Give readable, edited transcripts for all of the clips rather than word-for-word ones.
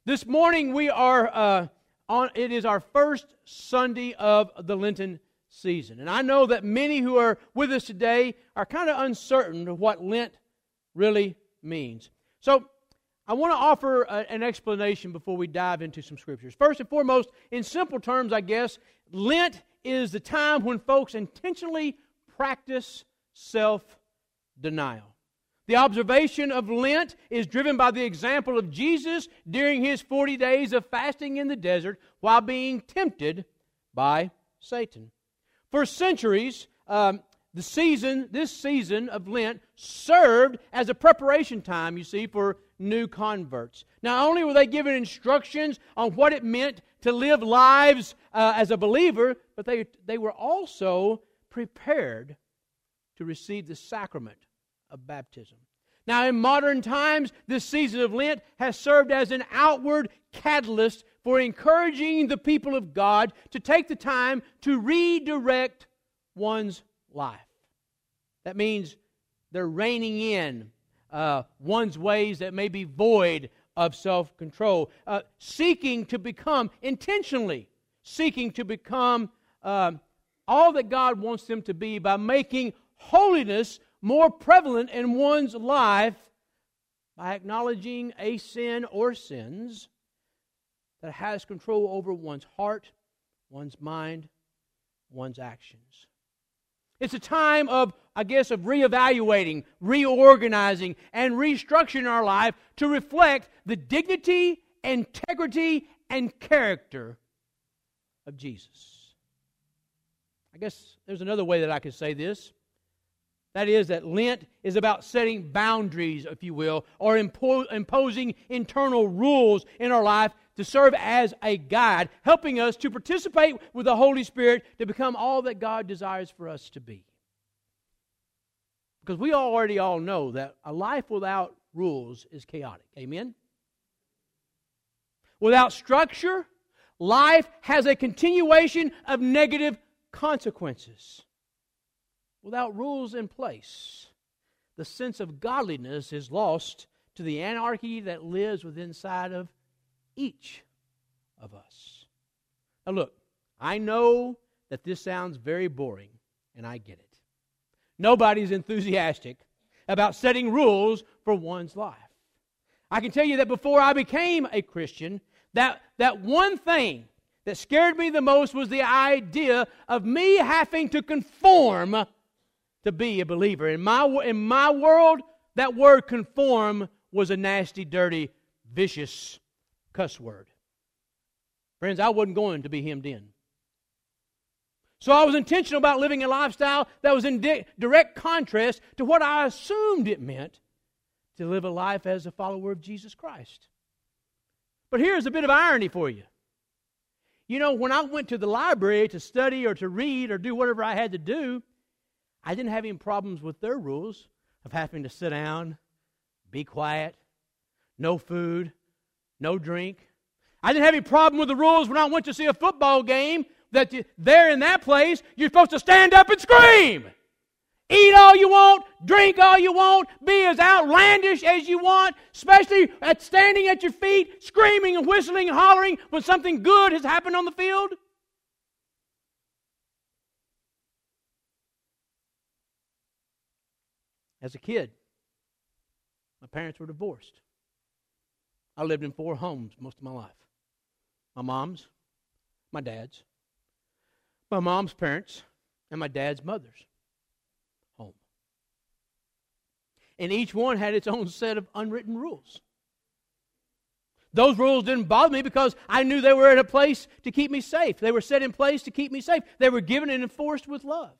This morning we are it is our first Sunday of the Lenten season. And I know that many who are with us today are kind of uncertain of what Lent really means. So I want to offer an explanation before we dive into some scriptures. First and foremost, in simple terms, I guess, Lent is the time when folks intentionally practice self-denial. The observation of Lent is driven by the example of Jesus during His 40 days of fasting in the desert while being tempted by Satan. For centuries, this season of Lent served as a preparation time, you see, for new converts. Not only were they given instructions on what it meant to live lives as a believer, but they were also prepared to receive the sacrament of baptism. Now, in modern times, this season of Lent has served as an outward catalyst for encouraging the people of God to take the time to redirect one's life. That means they're reining in one's ways that may be void of self-control, intentionally seeking to become all that God wants them to be by making holiness more prevalent in one's life by acknowledging a sin or sins that has control over one's heart, one's mind, one's actions. It's a time of reevaluating, reorganizing, and restructuring our life to reflect the dignity, integrity, and character of Jesus. I guess there's another way that I could say this. That is that Lent is about setting boundaries, if you will, or imposing internal rules in our life to serve as a guide, helping us to participate with the Holy Spirit to become all that God desires for us to be. Because we already all know that a life without rules is chaotic. Amen? Without structure, life has a continuation of negative consequences. Without rules in place, the sense of godliness is lost to the anarchy that lives within inside of each of us. Now look, I know that this sounds very boring, and I get it. Nobody's enthusiastic about setting rules for one's life. I can tell you that before I became a Christian, that one thing that scared me the most was the idea of me having to conform to be a believer. In my world, that word conform was a nasty, dirty, vicious cuss word. Friends, I wasn't going to be hemmed in. So I was intentional about living a lifestyle that was in direct contrast to what I assumed it meant to live a life as a follower of Jesus Christ. But here's a bit of irony for you. You know, when I went to the library to study or to read or do whatever I had to do, I didn't have any problems with their rules of having to sit down, be quiet, no food, no drink. I didn't have any problem with the rules when I went to see a football game that there in that place, you're supposed to stand up and scream. Eat all you want, drink all you want, be as outlandish as you want, especially at standing at your feet, screaming and whistling and hollering when something good has happened on the field. As a kid, my parents were divorced. I lived in 4 homes most of my life. My mom's, my dad's, my mom's parents, and my dad's mother's home. And each one had its own set of unwritten rules. Those rules didn't bother me because I knew they were in a place to keep me safe. They were set in place to keep me safe. They were given and enforced with love.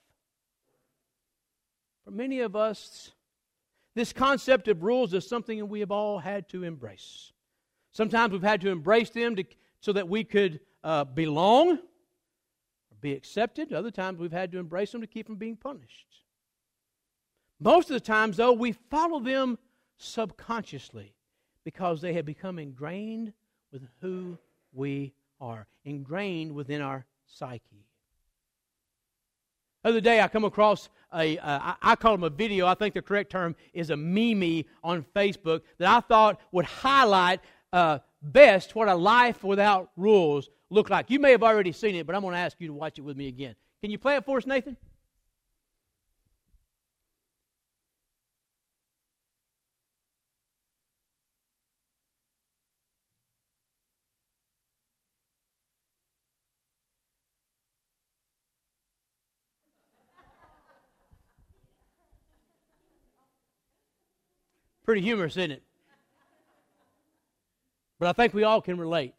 For many of us, this concept of rules is something that we have all had to embrace. Sometimes we've had to embrace them so that we could belong or be accepted. Other times we've had to embrace them to keep from being punished. Most of the times, though, we follow them subconsciously because they have become ingrained with who we are, ingrained within our psyche. The other day I come across I call them a video. I think the correct term is a meme on Facebook that I thought would highlight best what a life without rules look like. You may have already seen it, but I'm going to ask you to watch it with me again. Can you play it for us, Nathan? Pretty humorous, isn't it? But I think we all can relate.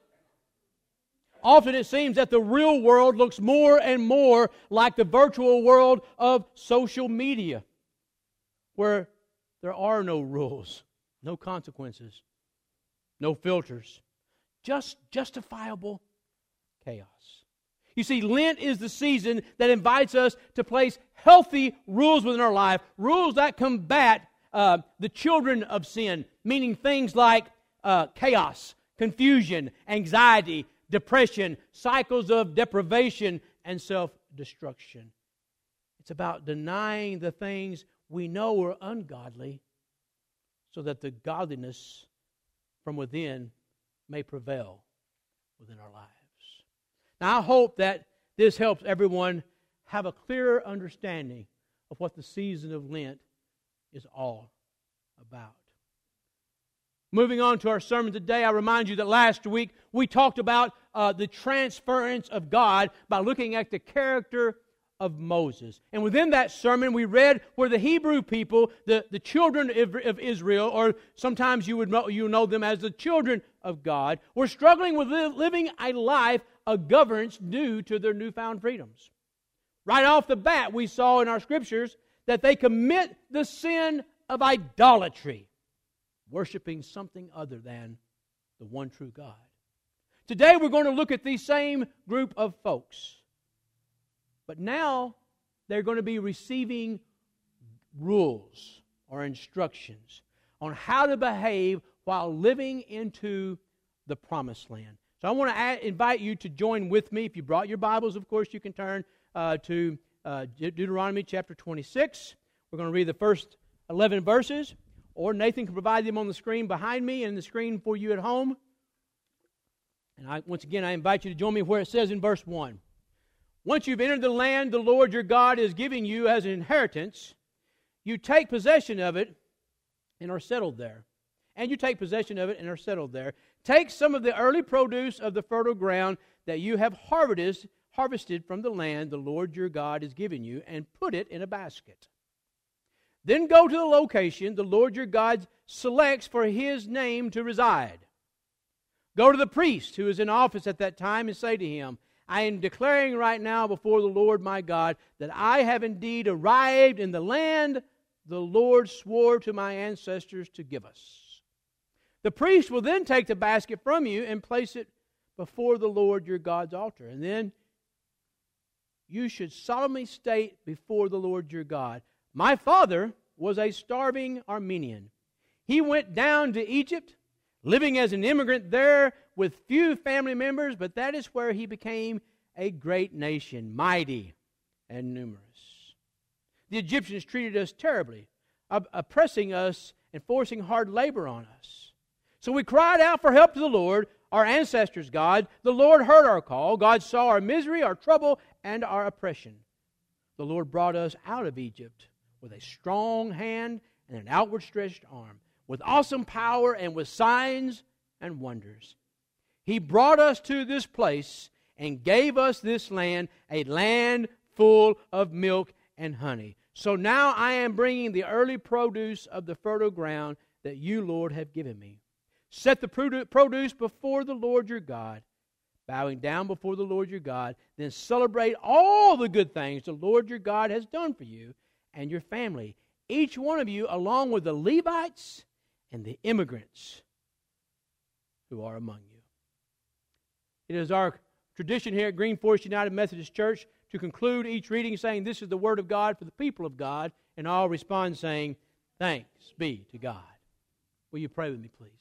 Often it seems that the real world looks more and more like the virtual world of social media, where there are no rules, no consequences, no filters, just justifiable chaos. You see, Lent is the season that invites us to place healthy rules within our life, rules that combat the children of sin, meaning things like chaos, confusion, anxiety, depression, cycles of deprivation, and self-destruction. It's about denying the things we know are ungodly so that the godliness from within may prevail within our lives. Now, I hope that this helps everyone have a clearer understanding of what the season of Lent is all about. Moving on to our sermon today, I remind you that last week we talked about the transference of God by looking at the character of Moses. And within that sermon, we read where the Hebrew people, the children of Israel, or sometimes you know them as the children of God, were struggling with living a life of governance due to their newfound freedoms. Right off the bat, we saw in our scriptures that they commit the sin of idolatry, worshiping something other than the one true God. Today we're going to look at these same group of folks. But now they're going to be receiving rules or instructions on how to behave while living into the promised land. So I want to invite you to join with me. If you brought your Bibles, of course, you can turn to Deuteronomy chapter 26. We're going to read the first 11 verses, or Nathan can provide them on the screen behind me and the screen for you at home. And once again, I invite you to join me where it says in verse 1. Once you've entered the land the Lord your God is giving you as an inheritance, you take possession of it and are settled there. Take some of the early produce of the fertile ground that you have harvested from the land the Lord your God is giving you, and put it in a basket. Then go to the location the Lord your God selects for His name to reside. Go to the priest who is in office at that time and say to him, I am declaring right now before the Lord my God that I have indeed arrived in the land the Lord swore to my ancestors to give us. The priest will then take the basket from you and place it before the Lord your God's altar. And then you should solemnly state before the Lord your God, my father was a starving Armenian. He went down to Egypt, living as an immigrant there with few family members, but that is where he became a great nation, mighty and numerous. The Egyptians treated us terribly, oppressing us and forcing hard labor on us. So we cried out for help to the Lord, our ancestors' God. The Lord heard our call. God saw our misery, our trouble, and our oppression. The Lord brought us out of Egypt with a strong hand and an outward stretched arm, with awesome power and with signs and wonders. He brought us to this place and gave us this land, a land full of milk and honey. So now I am bringing the early produce of the fertile ground that you, Lord, have given me. Set the produce before the Lord your God, bowing down before the Lord your God. Then celebrate all the good things the Lord your God has done for you and your family, each one of you, along with the Levites and the immigrants who are among you. It is our tradition here at Green Forest United Methodist Church to conclude each reading saying, this is the word of God for the people of God, and all respond saying, thanks be to God. Will you pray with me, please?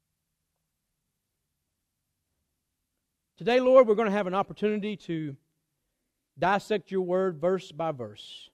Today, Lord, we're going to have an opportunity to dissect your word verse by verse.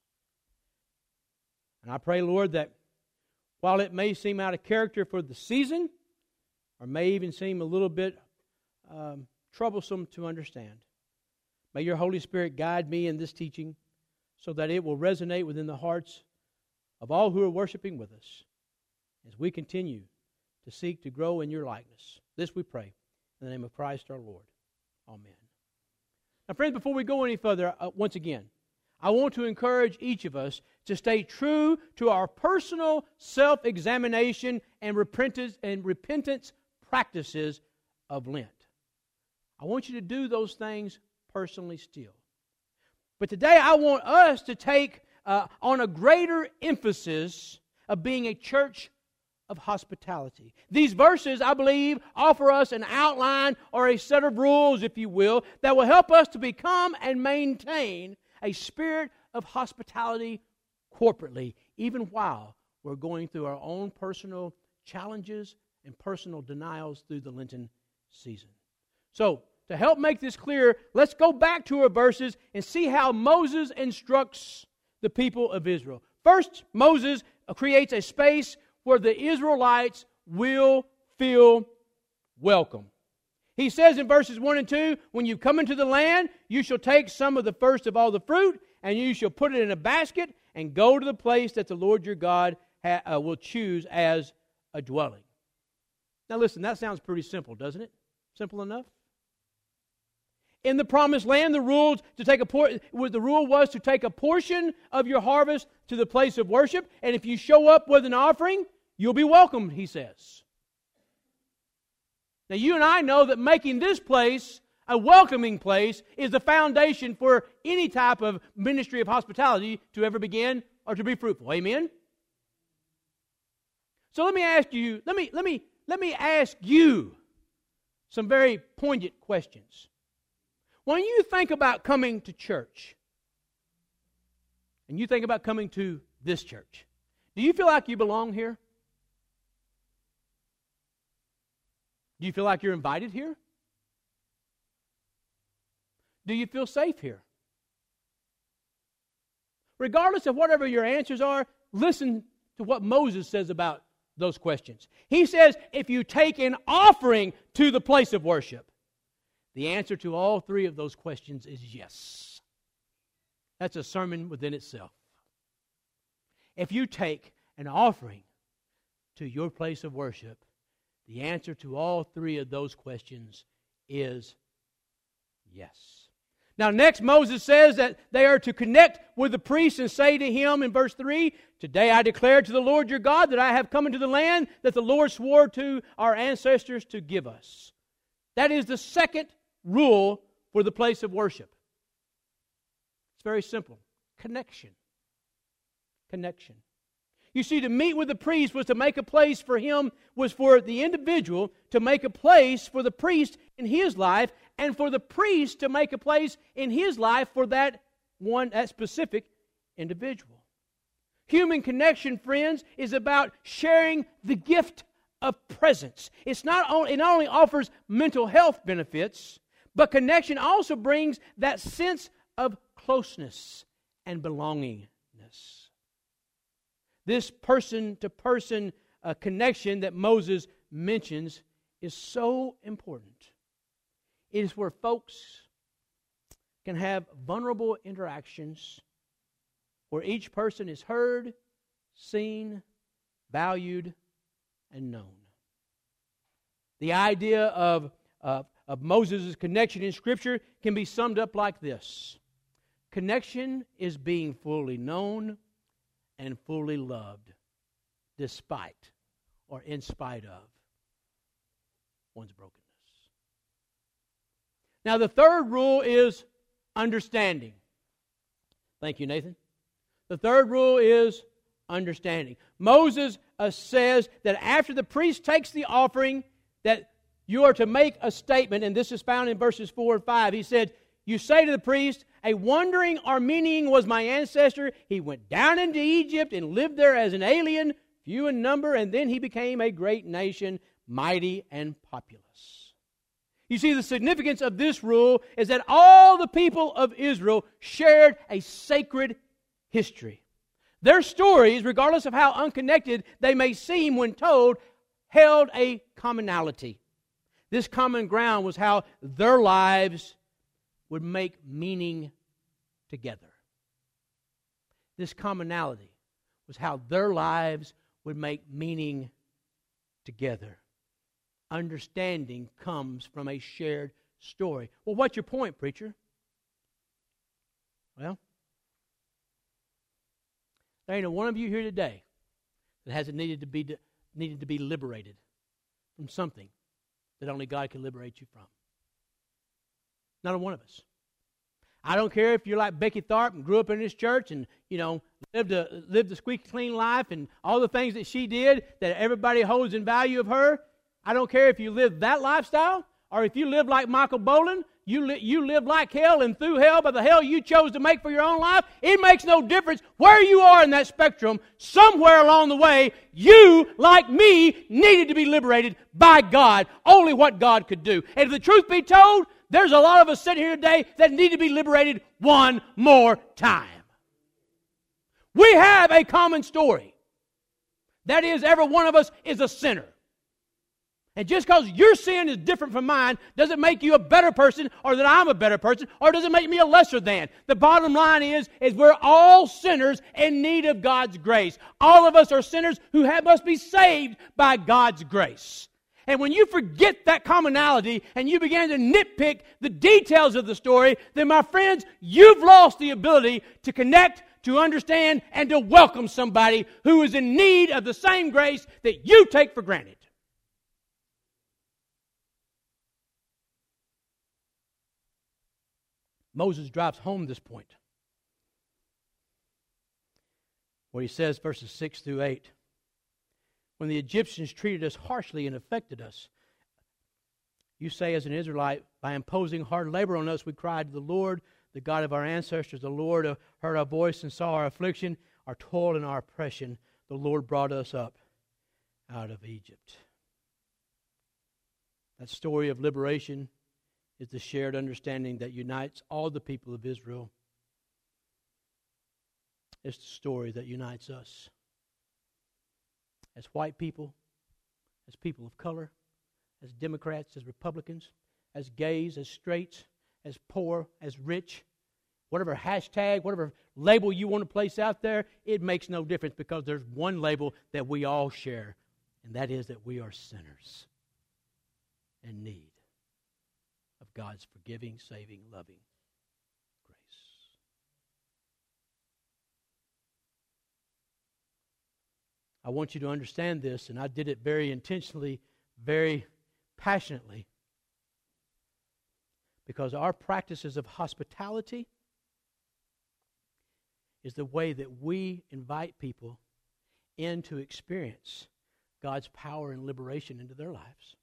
And I pray, Lord, that while it may seem out of character for the season, or may even seem a little bit troublesome to understand. May your Holy Spirit guide me in this teaching so that it will resonate within the hearts of all who are worshiping with us as we continue to seek to grow in your likeness. This we pray in the name of Christ our Lord. Amen. Now, friends, before we go any further, once again, I want to encourage each of us to stay true to our personal self-examination and repentance practices of Lent. I want you to do those things personally still. But today I want us to take on a greater emphasis of being a church of hospitality. These verses, I believe, offer us an outline or a set of rules, if you will, that will help us to become and maintain a spirit of hospitality corporately, even while we're going through our own personal challenges and personal denials through the Lenten season. So, to help make this clear, let's go back to our verses and see how Moses instructs the people of Israel. First, Moses creates a space where the Israelites will feel welcome. He says in verses 1 and 2, when you come into the land, you shall take some of the first of all the fruit, and you shall put it in a basket, and go to the place that the Lord your God will choose as a dwelling. Now listen, that sounds pretty simple, doesn't it? Simple enough? In the promised land, the rule was to take a portion of your harvest to the place of worship, and if you show up with an offering, you'll be welcomed, he says. Now, you and I know that making this place a welcoming place is the foundation for any type of ministry of hospitality to ever begin or to be fruitful. Amen? So let me ask you some very poignant questions. When you think about coming to church, and you think about coming to this church, do you feel like you belong here? Do you feel like you're invited here? Do you feel safe here? Regardless of whatever your answers are, listen to what Moses says about those questions. He says, if you take an offering to the place of worship, the answer to all three of those questions is yes. That's a sermon within itself. If you take an offering to your place of worship, the answer to all three of those questions is yes. Now, next, Moses says that they are to connect with the priest and say to him in verse 3, today I declare to the Lord your God that I have come into the land that the Lord swore to our ancestors to give us. That is the second rule for the place of worship. It's very simple. Connection. Connection. You see, to meet with the priest was to make a place for him, was for the individual to make a place for the priest in his life, and for the priest to make a place in his life for that specific individual. Human connection, friends, is about sharing the gift of presence. It not only offers mental health benefits, but connection also brings that sense of closeness and belongingness. This person-to-person connection that Moses mentions is so important. It is where folks can have vulnerable interactions where each person is heard, seen, valued, and known. The idea of Moses' connection in Scripture can be summed up like this. Connection is being fully known and fully loved despite or in spite of one's brokenness. Now, the third rule is understanding. Thank you, Nathan. The third rule is understanding. Moses says that after the priest takes the offering, that you are to make a statement, and this is found in verses 4 and 5. He said, you say to the priest, a wandering Aramean was my ancestor. He went down into Egypt and lived there as an alien, few in number, and then he became a great nation, mighty and populous. You see, the significance of this rule is that all the people of Israel shared a sacred history. Their stories, regardless of how unconnected they may seem when told, held a commonality. This common ground was how their lives would make meaning together. This commonality was how their lives would make meaning together. Understanding comes from a shared story. Well, what's your point, preacher? Well, there ain't a one of you here today that hasn't needed to be liberated from something that only God can liberate you from. Not a one of us. I don't care if you're like Becky Tharp and grew up in this church and, lived a squeaky clean life and all the things that she did that everybody holds in value of her. I don't care if you live that lifestyle or if you live like Michael Boland. You live like hell and through hell by the hell you chose to make for your own life. It makes no difference where you are in that spectrum. Somewhere along the way, you, like me, needed to be liberated by God. Only what God could do. And if the truth be told, there's a lot of us sitting here today that need to be liberated one more time. We have a common story. That is, every one of us is a sinner. And just because your sin is different from mine doesn't make you a better person or that I'm a better person or doesn't make me a lesser than. The bottom line is we're all sinners in need of God's grace. All of us are sinners who must be saved by God's grace. And when you forget that commonality and you begin to nitpick the details of the story, then my friends, you've lost the ability to connect, to understand, and to welcome somebody who is in need of the same grace that you take for granted. Moses drives home this point where he says, verses 6 through 8, when the Egyptians treated us harshly and affected us, you say as an Israelite, by imposing hard labor on us, we cried to the Lord, the God of our ancestors. The Lord heard our voice and saw our affliction, our toil and our oppression. The Lord brought us up out of Egypt. That story of liberation is the shared understanding that unites all the people of Israel. It's the story that unites us. As white people, as people of color, as Democrats, as Republicans, as gays, as straights, as poor, as rich, whatever hashtag, whatever label you want to place out there, it makes no difference because there's one label that we all share, and that is that we are sinners in need of God's forgiving, saving, loving grace. I want you to understand this, and I did it very intentionally, very passionately, because our practices of hospitality is the way that we invite people in to experience God's power and liberation into their lives.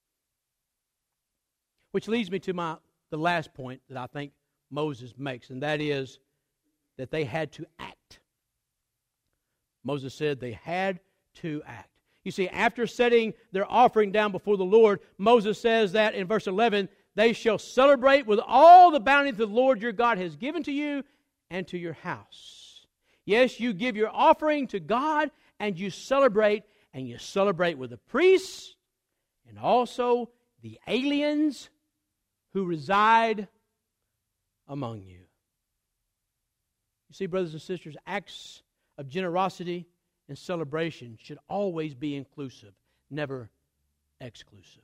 Which leads me to the last point that I think Moses makes, and that is that they had to act. Moses said they had to act. You see, after setting their offering down before the Lord, Moses says that in verse 11, they shall celebrate with all the bounty that the Lord your God has given to you and to your house. Yes, you give your offering to God and you celebrate with the priests and also the aliens who reside among you. You see, brothers and sisters, acts of generosity and celebration should always be inclusive, never exclusive.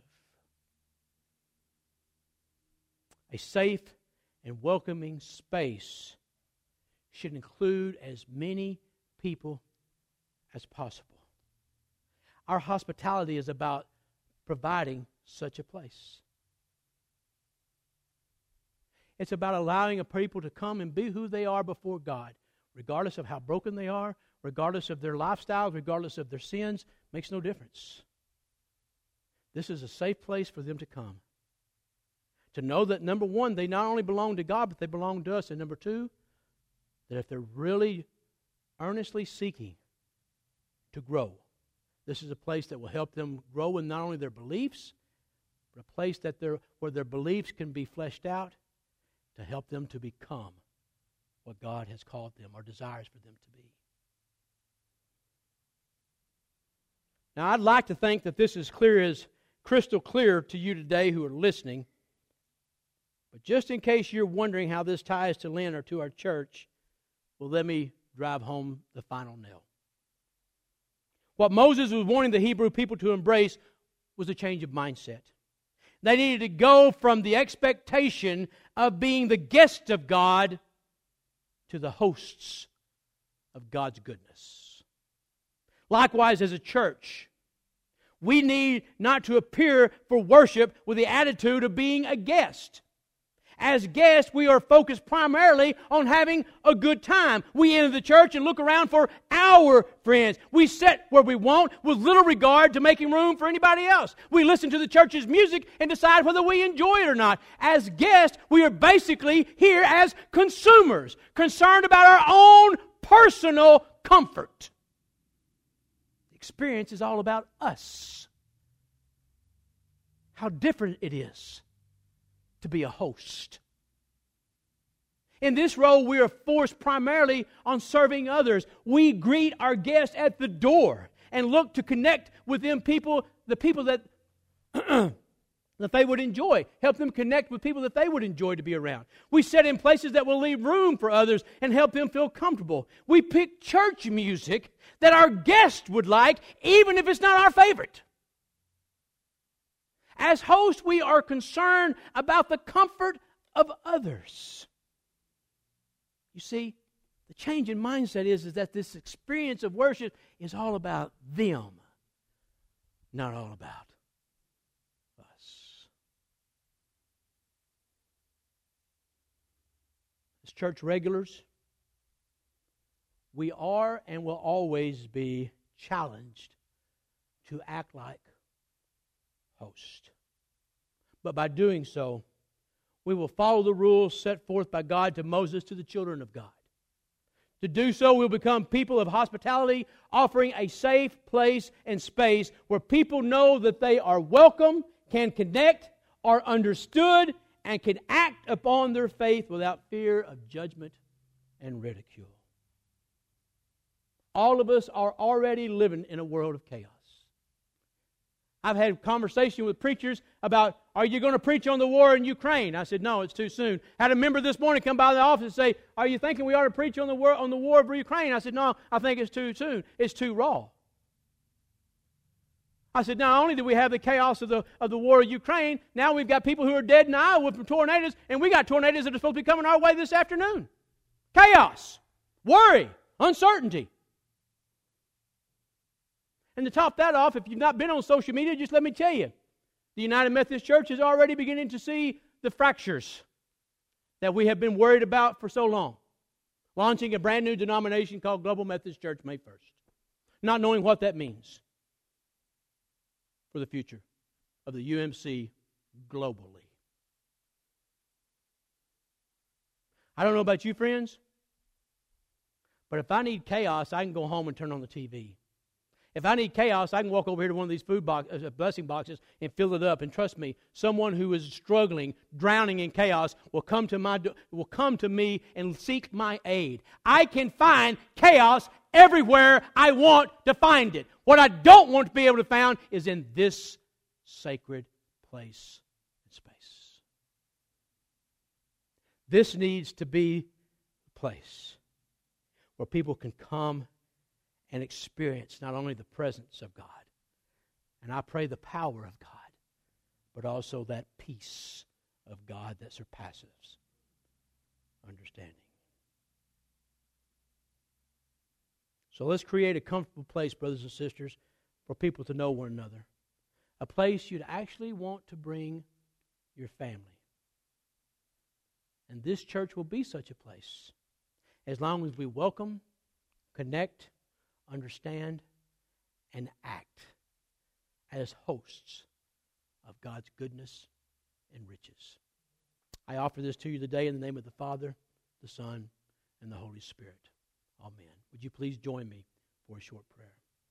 A safe and welcoming space should include as many people as possible. Our hospitality is about providing such a place. It's about allowing a people to come and be who they are before God, regardless of how broken they are, regardless of their lifestyle, regardless of their sins, makes no difference. This is a safe place for them to come. To know that, number one, they not only belong to God, but they belong to us. And number two, that if they're really earnestly seeking to grow, this is a place that will help them grow in not only their beliefs, but a place that where their beliefs can be fleshed out to help them to become what God has called them or desires for them to be. Now, I'd like to think that this is crystal clear to you today who are listening. But just in case you're wondering how this ties to Lynn or to our church, well, let me drive home the final nail. What Moses was wanting the Hebrew people to embrace was a change of mindset. They needed to go from the expectation of being the guest of God to the hosts of God's goodness. Likewise, as a church, we need not to appear for worship with the attitude of being a guest. As guests, we are focused primarily on having a good time. We enter the church and look around for our friends. We sit where we want with little regard to making room for anybody else. We listen to the church's music and decide whether we enjoy it or not. As guests, we are basically here as consumers, concerned about our own personal comfort. The experience is all about us. How different it is to be a host. In this role, we are forced primarily on serving others. We greet our guests at the door and look to connect with the people that that they would enjoy. Help them connect with people that they would enjoy to be around. We sit in places that will leave room for others and help them feel comfortable. We pick church music that our guests would like, even if it's not our favorite. As hosts, we are concerned about the comfort of others. You see, the change in mindset is that this experience of worship is all about them, not all about us. As church regulars, we are and will always be challenged to act like host. But by doing so, we will follow the rules set forth by God to Moses to the children of God. To do so, we'll become people of hospitality, offering a safe place and space where people know that they are welcome, can connect, are understood, and can act upon their faith without fear of judgment and ridicule. All of us are already living in a world of chaos. I've had conversation with preachers about, are you going to preach on the war in Ukraine? I said, no, it's too soon. I had a member this morning come by the office and say, are you thinking we ought to preach on the war of Ukraine? I said, no, I think it's too soon. It's too raw. I said, not only do we have the chaos of the war of Ukraine, now we've got people who are dead in Iowa from tornadoes, and we got tornadoes that are supposed to be coming our way this afternoon. Chaos, worry, uncertainty. And to top that off, if you've not been on social media, just let me tell you, the United Methodist Church is already beginning to see the fractures that we have been worried about for so long. Launching a brand new denomination called Global Methodist Church May 1st. Not knowing what that means for the future of the UMC globally. I don't know about you, friends, but if I need chaos, I can go home and turn on the TV. If I need chaos, I can walk over here to one of these blessing boxes and fill it up. And trust me, someone who is struggling, drowning in chaos, will come to me and seek my aid. I can find chaos everywhere I want to find it. What I don't want to be able to find is in this sacred place and space. This needs to be a place where people can come and experience not only the presence of God, and I pray the power of God, but also that peace of God that surpasses understanding. So let's create a comfortable place, brothers and sisters, for people to know one another. A place you'd actually want to bring your family. And this church will be such a place as long as we welcome, connect, understand, and act as hosts of God's goodness and riches. I offer this to you today in the name of the Father, the Son, and the Holy Spirit. Amen. Would you please join me for a short prayer?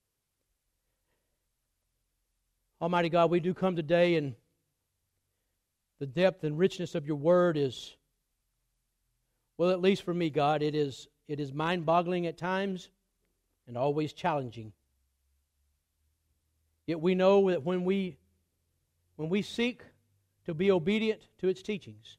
Almighty God, we do come today, and the depth and richness of your word is, well, at least for me, God, it is mind-boggling at times and always challenging. Yet we know that when we seek to be obedient to its teachings,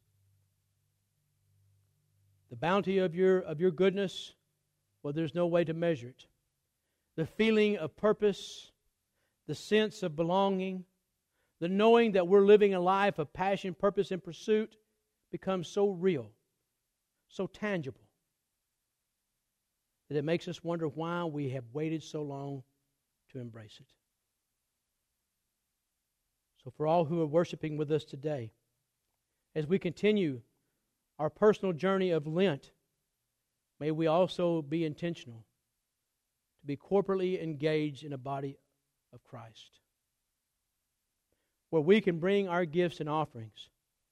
the bounty of your goodness, well, there's no way to measure it. The feeling of purpose, the sense of belonging, the knowing that we're living a life of passion, purpose, and pursuit becomes so real, so tangible, that it makes us wonder why we have waited so long to embrace it. So for all who are worshiping with us today, as we continue our personal journey of Lent, may we also be intentional to be corporately engaged in a body of Christ, where we can bring our gifts and offerings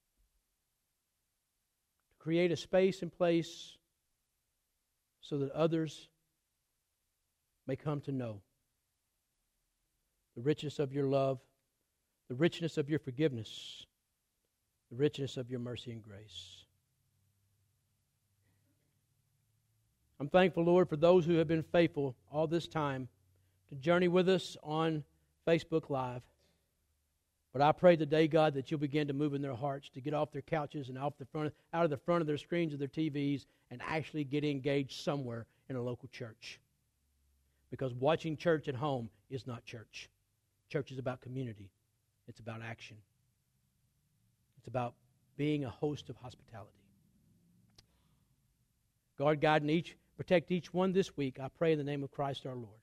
to create a space and place so that others may come to know the richness of your love, the richness of your forgiveness, the richness of your mercy and grace. I'm thankful, Lord, for those who have been faithful all this time to journey with us on Facebook Live. But I pray today, God, that you'll begin to move in their hearts, to get off their couches and out of the front of their screens of their TVs and actually get engaged somewhere in a local church. Because watching church at home is not church. Church is about community. It's about action. It's about being a host of hospitality. God, guide and protect each one this week. I pray in the name of Christ our Lord.